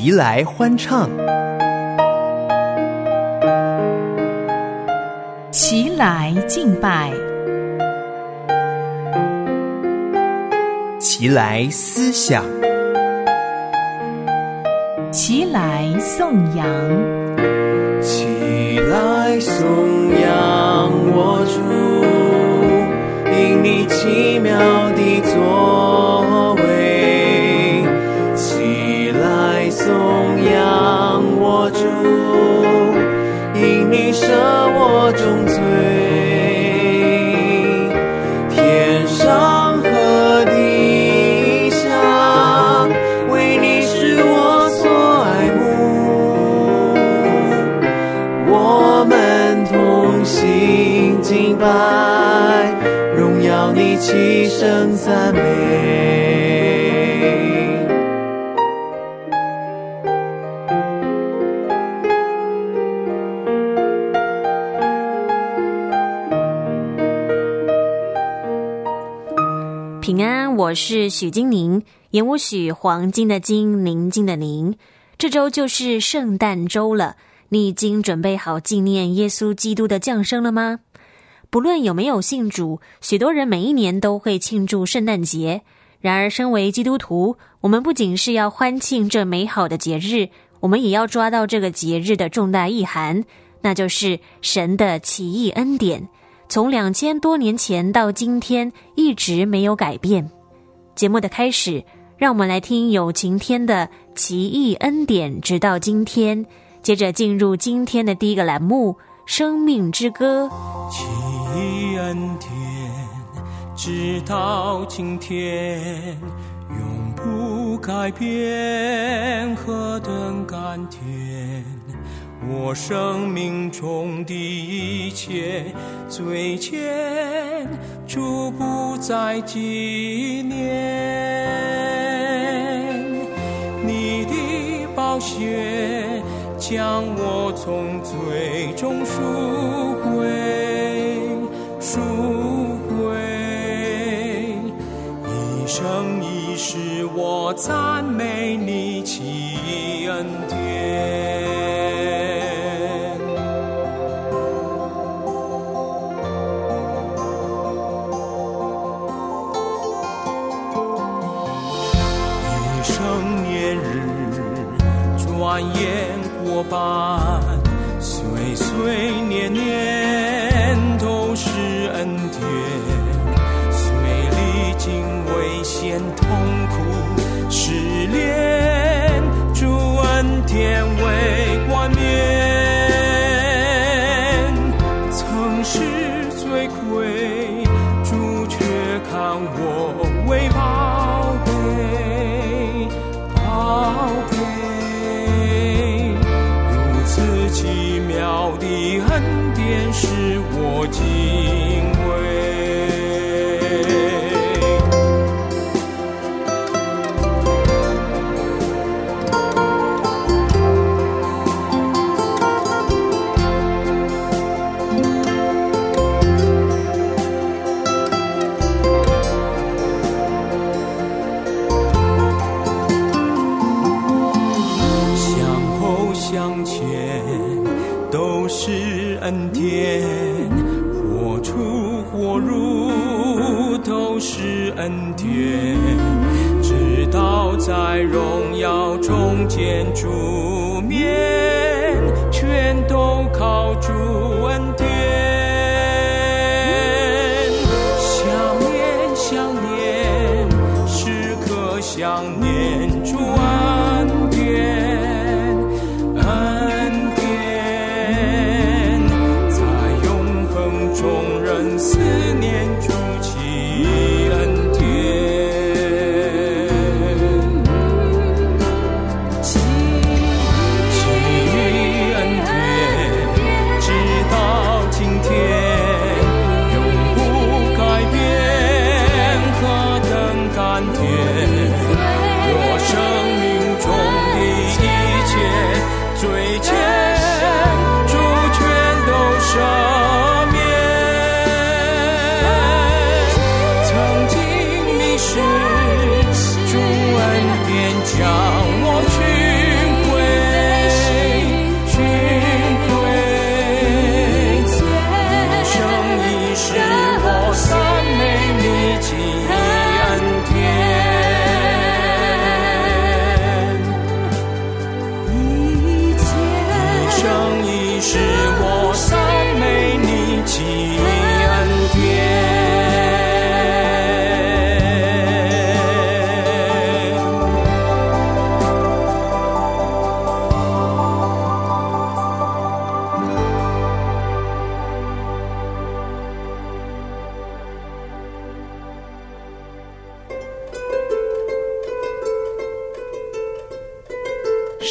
齐来欢唱， 齐来敬拜， 齐来思想， 齐来颂扬， 齐来颂扬我主，因你奇妙的作为。齐来颂扬我主，因你赦我重罪。天上和地下，为你是我所爱慕。我们同心敬拜，荣耀你，齐声赞美。 平安，我是许金宁，言无许，黄金的金，宁静的宁。这周就是圣诞周了，你已经准备好纪念耶稣基督的降生了吗？不论有没有信主，许多人每一年都会庆祝圣诞节。然而身为基督徒，我们不仅是要欢庆这美好的节日，我们也要抓到这个节日的重大意涵，那就是神的奇异恩典，从2000多年前到今天一直没有改变。节目的开始，让我们来听有晴天的奇异恩典直到今天，接着进入今天的第一个栏目，生命之歌。 奇异恩典直到今天，永不改变，何等甘甜。我生命中的一切罪愆，主不再纪念。你的宝血将我从罪中赎回，赎回。一生一世我赞美你奇异恩典。转眼过半，岁岁年年都是恩典。虽历经危险痛苦试炼，主恩典为冠冕。曾是罪魁，主却看我为宝贝，宝贝。奇妙的恩典使我敬畏。向后向前都是恩典，或出或入都是恩典，直到在荣耀中见主面，全都靠主恩典。想念想念，时刻想念主恩典。思念主奇恩典，奇恩典直到今天永不改变，何等甘甜。我生命中的一切罪愆，主全都赦免。主恩典将我寻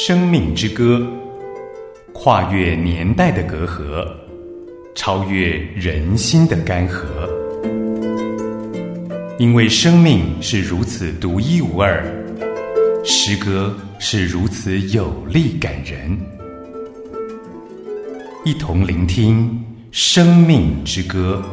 生命之歌，跨越年代的隔阂，超越人心的干涸。因为生命是如此独一无二，诗歌是如此有力感人。一同聆听生命之歌。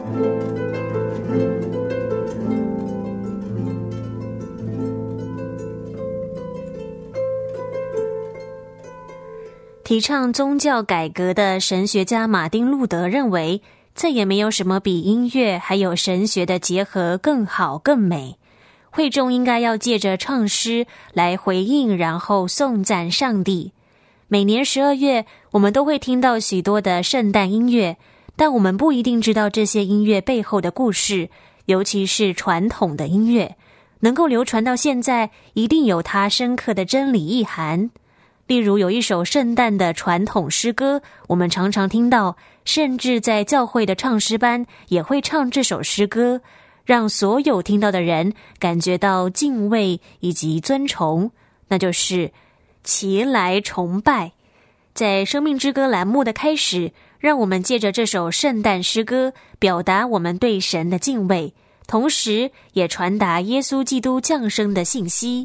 提倡宗教改革的神学家马丁·路德认为，再也没有什么比音乐还有神学的结合更好更美。会众应该要借着唱诗来回应，然后颂赞上帝。每年12月，我们都会听到许多的圣诞音乐，但我们不一定知道这些音乐背后的故事，尤其是传统的音乐，能够流传到现在，一定有它深刻的真理意涵。例如有一首圣诞的传统诗歌，我们常常听到，甚至在教会的唱诗班也会唱这首诗歌，让所有听到的人感觉到敬畏以及尊崇，那就是齐来崇拜。在生命之歌栏目的开始，让我们借着这首圣诞诗歌表达我们对神的敬畏，同时也传达耶稣基督降生的信息。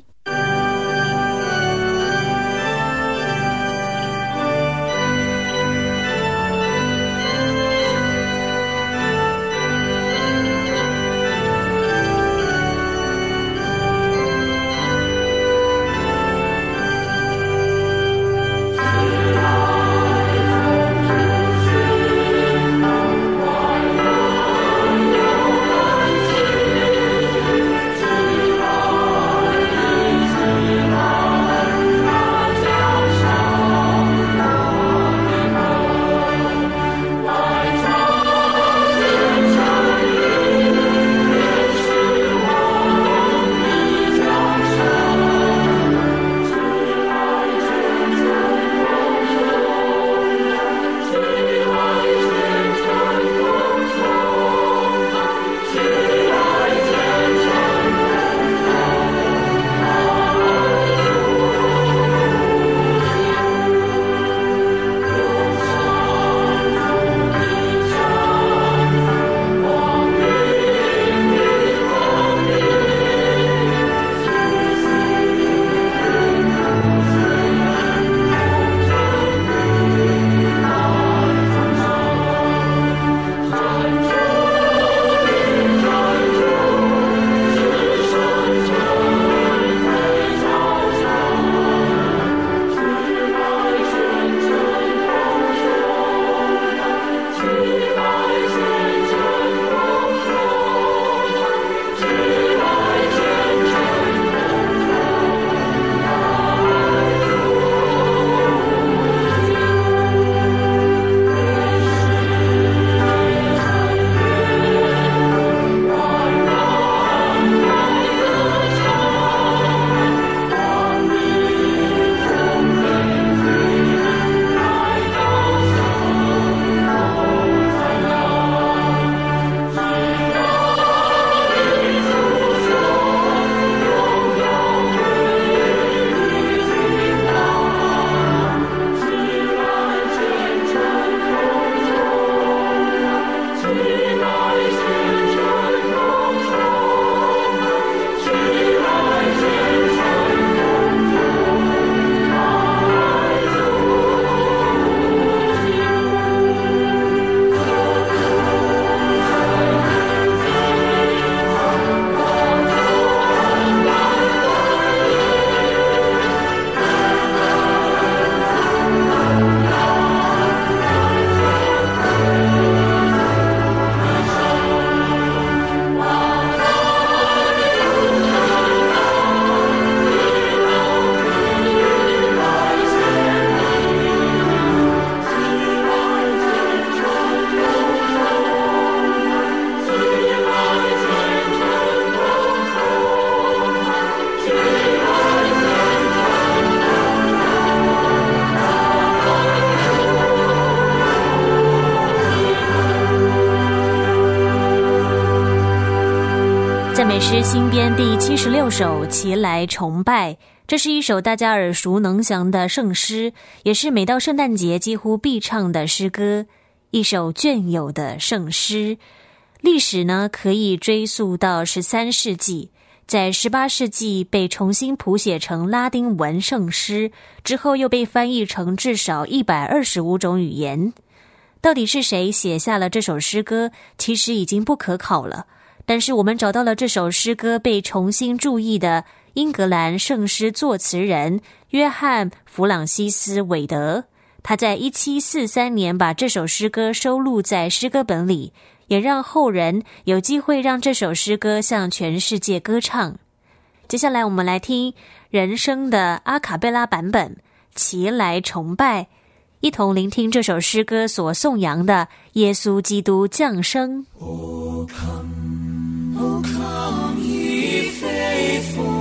赞美诗新编第76首《齐来崇拜》， 这是一首大家耳熟能详的圣诗，也是每到圣诞节几乎必唱的诗歌，一首隽永的圣诗。历史呢，可以追溯到13世纪，在18世纪被重新谱写成拉丁文圣诗，之后又被翻译成至少125种语言。到底是谁写下了这首诗歌，其实已经不可考了。但是我们找到了这首诗歌被重新注译的英格兰圣诗作词人约翰·弗朗西斯·韦德，他在1743年把这首诗歌收录在诗歌本里，也让后人有机会让这首诗歌向全世界歌唱。接下来我们来听人声的阿卡贝拉版本，齐来崇拜，一同聆听这首诗歌所颂扬的耶稣基督降生。 Oh come, oh come ye faithful,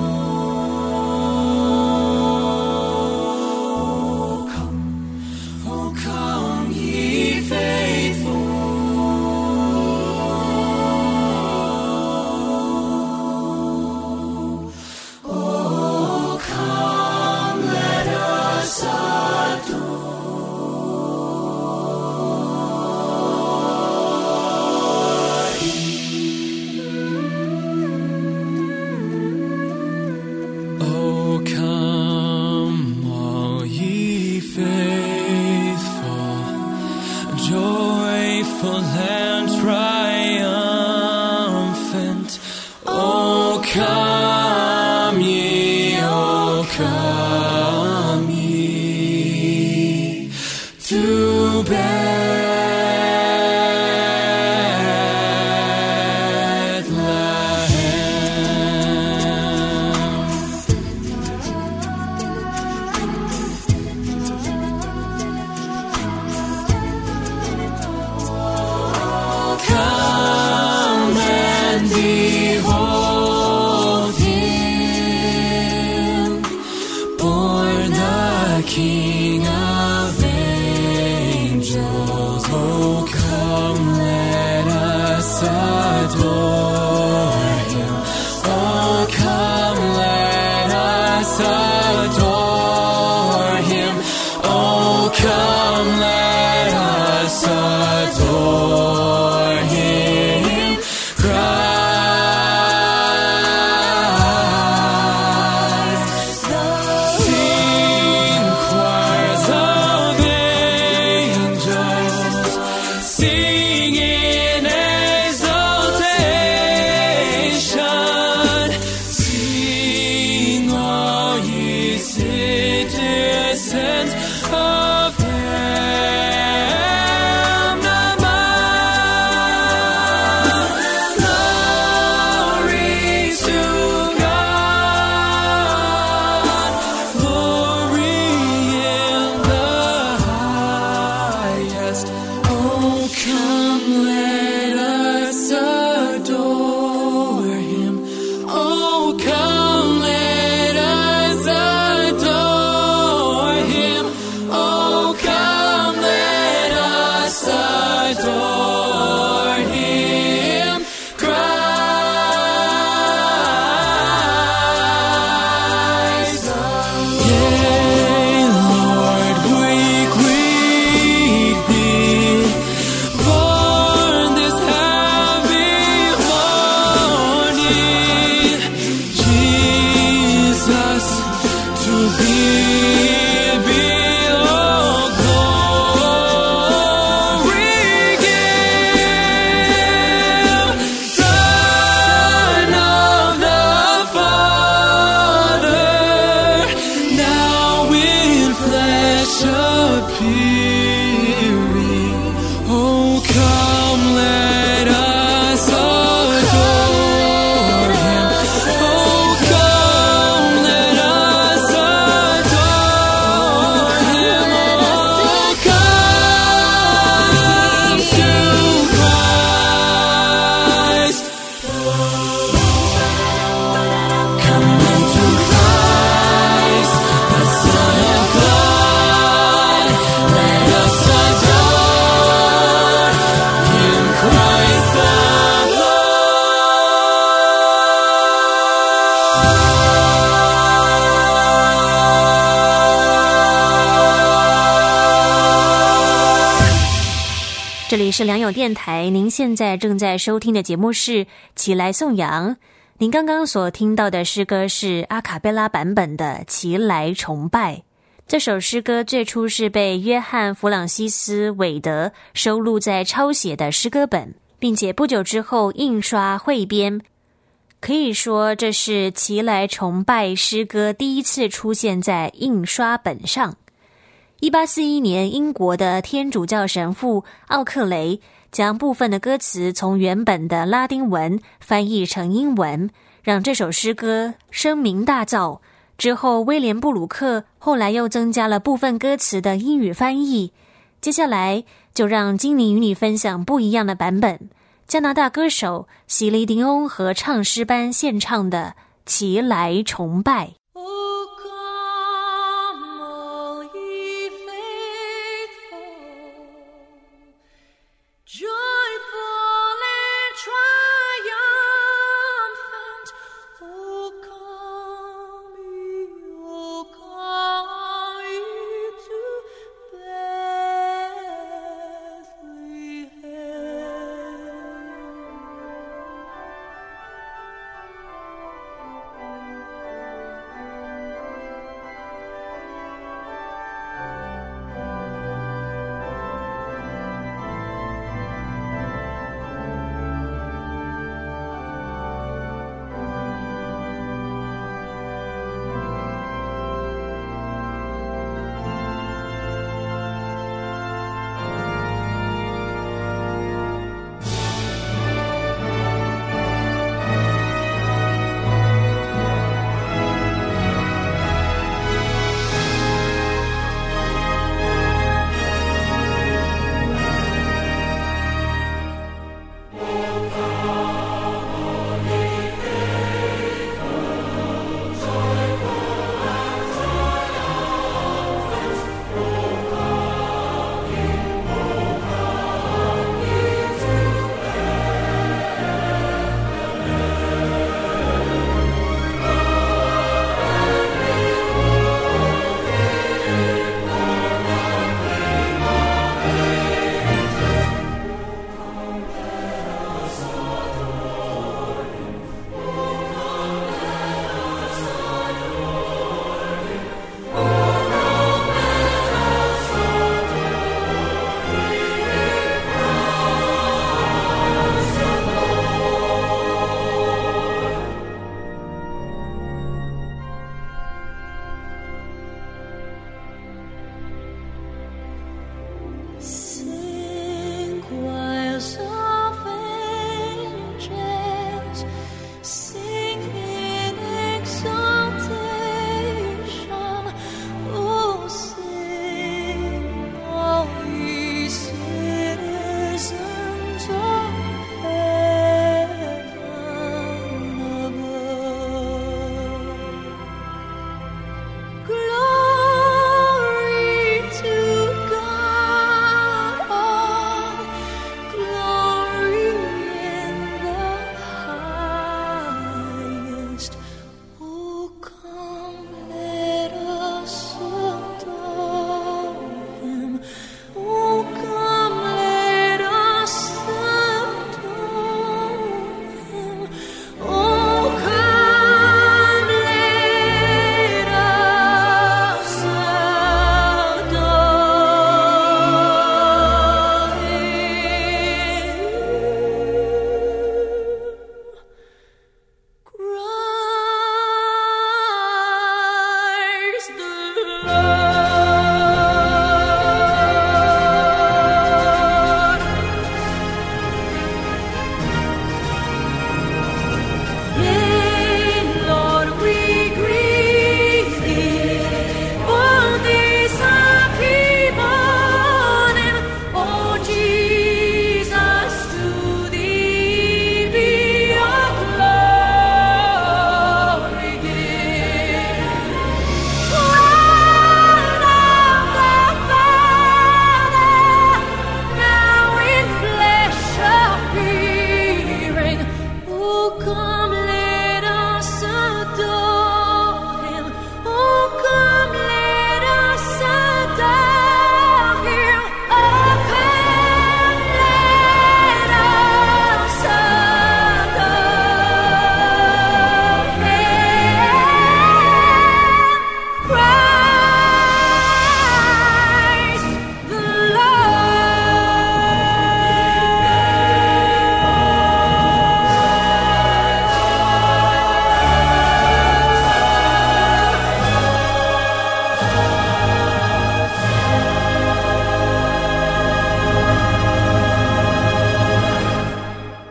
oh come ye faithful, oh come let us adore. Oh come all ye faithful, joyful and triumphant. Oh come ye, oh come ye to Come and behold 这里是良友电台，您现在正在收听的节目是起来颂扬。您刚刚所听到的诗歌是阿卡贝拉版本的起来崇拜。这首诗歌最初是被约翰·弗朗西斯·韦德收录在抄写的诗歌本，并且不久之后印刷汇编。可以说这是起来崇拜诗歌第一次出现在印刷本上。1841年，英国的天主教神父奥克雷将部分的歌词从原本的拉丁文翻译成英文，让这首诗歌声名大噪。之后威廉布鲁克后来又增加了部分歌词的英语翻译。接下来就让金妮与你分享不一样的版本，加拿大歌手席利迪翁和唱诗班献唱的起来崇拜。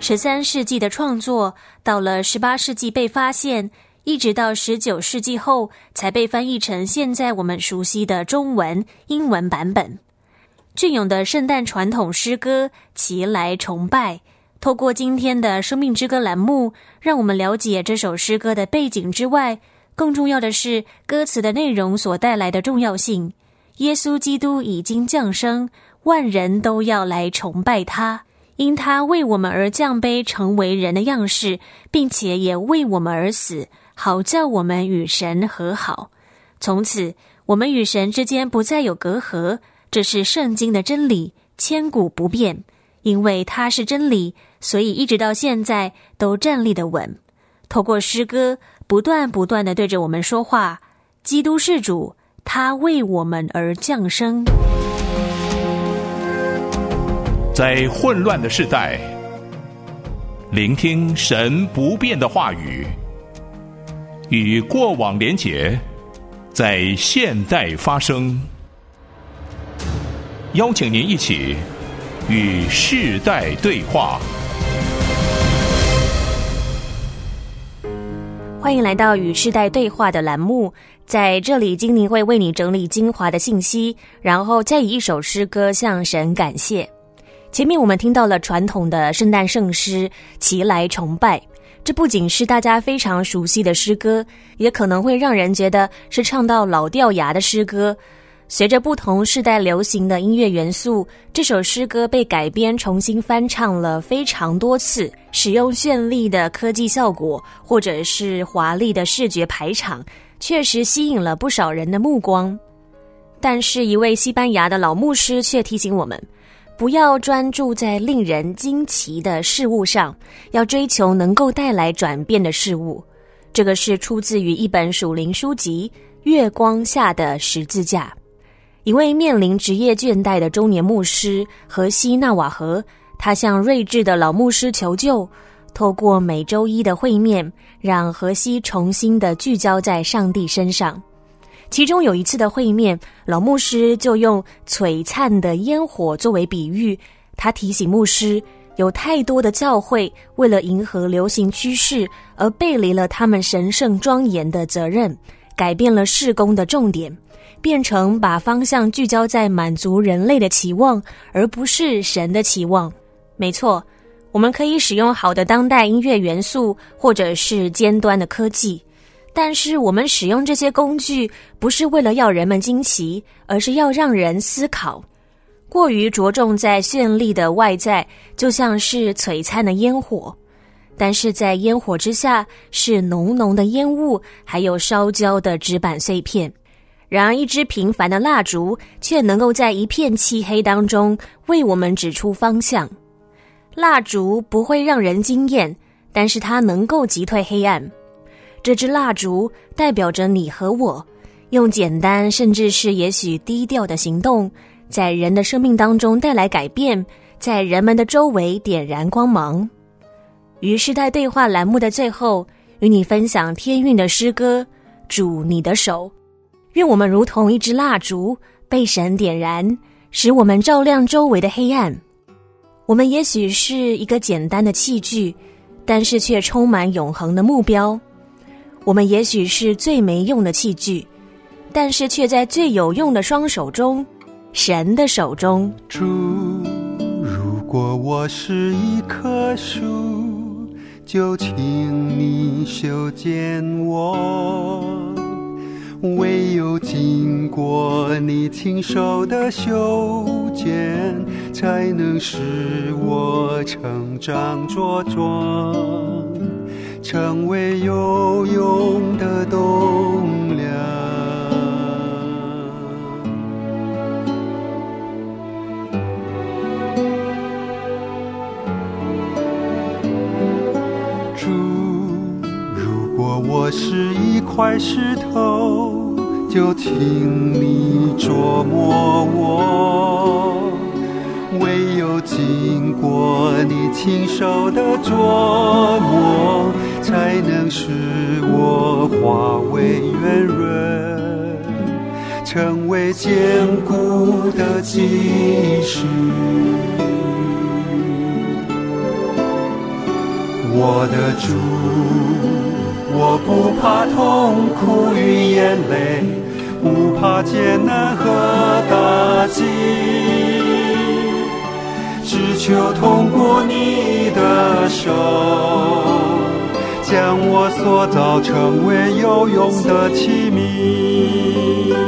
13世纪的创作，到了18世纪被发现，一直到19世纪后才被翻译成现在我们熟悉的中文、英文版本。隽永的圣诞传统诗歌《齐来崇拜》，透过今天的生命之歌栏目，让我们了解这首诗歌的背景之外，更重要的是歌词的内容所带来的重要性。耶稣基督已经降生，万人都要来崇拜他，因他为我们而降卑，成为人的样式，并且也为我们而死，好叫我们与神和好。从此我们与神之间不再有隔阂，这是圣经的真理，千古不变。因为它是真理，所以一直到现在都站立得稳。透过诗歌不断地对着我们说话，基督是主，他为我们而降生。 在混乱的世代，聆听神不变的话语，与过往连结，在现代发生。邀请您一起与世代对话。 欢迎来到与世代对话的栏目，在这里精灵会为你整理精华的信息，然后再以一首诗歌向神感谢。前面我们听到了传统的圣诞圣诗《齐来崇拜》，这不仅是大家非常熟悉的诗歌，也可能会让人觉得是唱到老掉牙的诗歌。随着不同世代流行的音乐元素，这首诗歌被改编重新翻唱了非常多次，使用绚丽的科技效果或者是华丽的视觉排场，确实吸引了不少人的目光。但是一位西班牙的老牧师却提醒我们，不要专注在令人惊奇的事物上，要追求能够带来转变的事物。这个是出自于一本属灵书籍《月光下的十字架》。一位面临职业倦怠的中年牧师荷西纳瓦河，他向睿智的老牧师求救，透过每周一的会面，让荷西重新的聚焦在上帝身上。其中有一次的会面，老牧师就用璀璨的烟火作为比喻，他提醒牧师，有太多的教会为了迎合流行趋势而背离了他们神圣庄严的责任，改变了事工的重点，变成把方向聚焦在满足人类的期望，而不是神的期望。没错，我们可以使用好的当代音乐元素，或者是尖端的科技，但是我们使用这些工具不是为了要人们惊奇，而是要让人思考。过于着重在绚丽的外在，就像是璀璨的烟火，但是在烟火之下是浓浓的烟雾，还有烧焦的纸板碎片。然而一支平凡的蜡烛却能够在一片漆黑当中为我们指出方向。蜡烛不会让人惊艳，但是它能够击退黑暗。这支蜡烛代表着你和我，用简单甚至是也许低调的行动，在人的生命当中带来改变，在人们的周围点燃光芒。于世代对话栏目的最后，与你分享天韵的诗歌《主你的手》。愿我们如同一支蜡烛，被神点燃，使我们照亮周围的黑暗。我们也许是一个简单的器具，但是却充满永恒的目标。我们也许是最没用的器具，但是却在最有用的双手中，神的手中。 主，如果我是一棵树，就请你修剪我，唯有经过你亲手的修剪，才能使我成长茁壮，成为有用的栋梁。主，如果我是一块石头，就请你琢磨我，唯有经过你亲手的琢磨，才能使我化为圆润，成为坚固的基石。 我的主，我不怕痛苦与眼泪，不怕艰难和打击，只求通过你的手，将我塑造成为有用的器皿。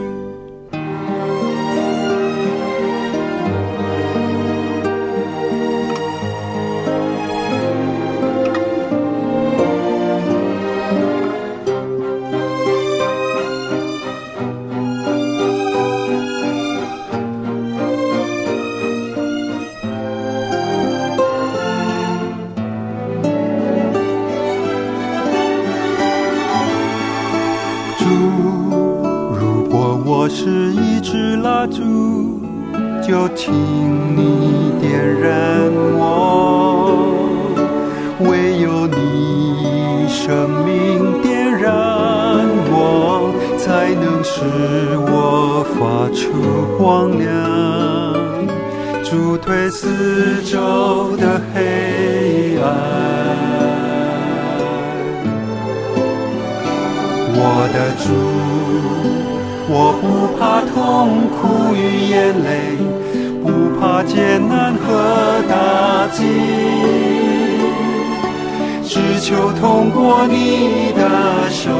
是一支蜡烛，就请你点燃我，唯有你生命点燃我，才能使我发出光亮，助退四周的黑暗。我的主，我不怕痛苦与眼泪，不怕艰难和打击，只求通过你的手，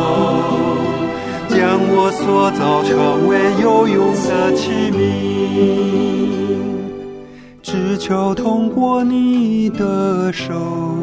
将我塑造成为有用的器皿，只求通过你的手，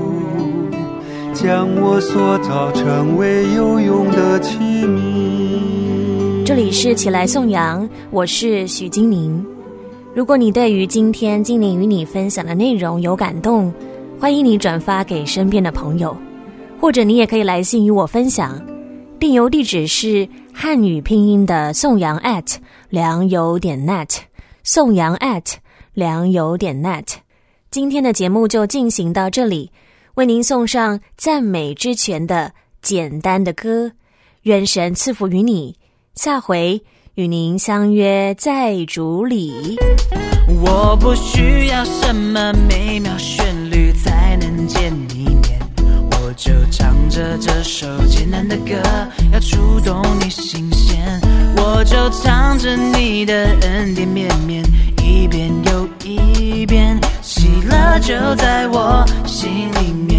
将我塑造成为有用的器皿。 这里是起来颂扬，我是许金玲。如果你对于今天金玲与你分享的内容有感动，欢迎你转发给身边的朋友，或者你也可以来信与我分享。电邮地址是汉语拼音的颂扬@良友.net， 颂扬@良友.net。今天的节目就进行到这里，为您送上赞美之泉的简单的歌，愿神赐福于你。下回与您相约在主里。 我不需要什么美妙旋律才能见你面，我就唱着这首简单的歌，要触动你心弦。我就唱着你的恩典绵绵，一遍又一遍，喜乐就在我心里面。